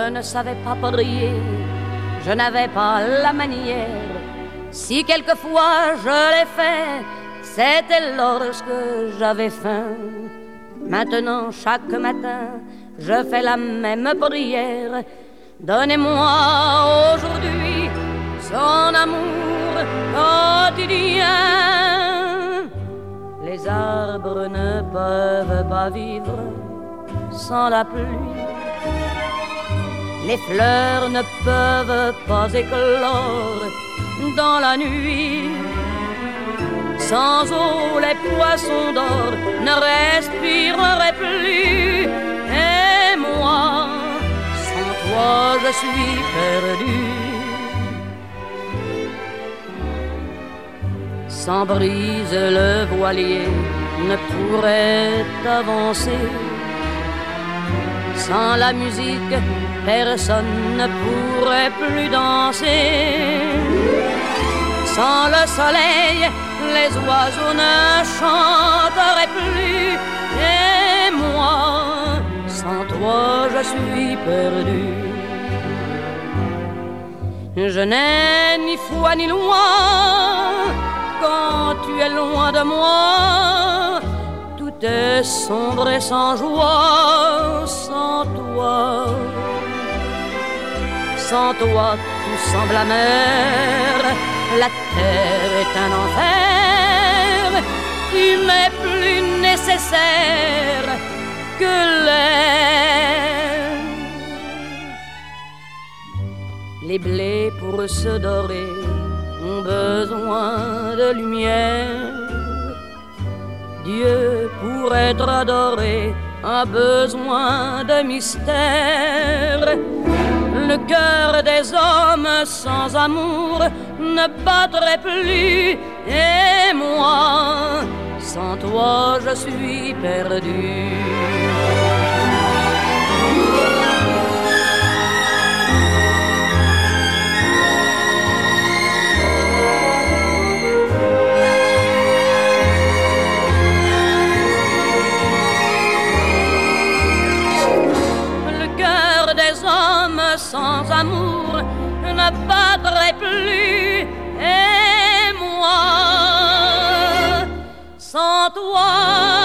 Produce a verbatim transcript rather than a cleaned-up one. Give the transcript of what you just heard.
ne savais pas prier, je n'avais pas la manière. Si quelquefois je l'ai fait, c'était lorsque j'avais faim. Maintenant, chaque matin, je fais la même prière. Donnez-moi aujourd'hui son amour quotidien. Les arbres ne peuvent pas vivre sans la pluie. Les fleurs ne peuvent pas éclore dans la nuit. Sans eau, les poissons d'or ne respireraient plus. Et moi, sans toi, je suis perdu. Sans brise, le voilier ne pourrait avancer. Sans la musique, personne ne pourrait plus danser. Sans le soleil, les oiseaux ne chanteraient plus. Et moi, sans toi, je suis perdu. Je n'ai ni foi ni loi quand tu es loin de moi. Tout est sombre et sans joie sans toi. Sans toi, tout semble amer. La terre est un enfer. Tu m'es plus nécessaire que l'air. Les blés pour se dorer ont besoin de lumière. Dieu, pour être adoré, a besoin de mystère. Le cœur des hommes sans amour ne battrait plus. Et moi, sans toi, je suis perdu. Sans amour ne battrait plus. Et moi, sans toi,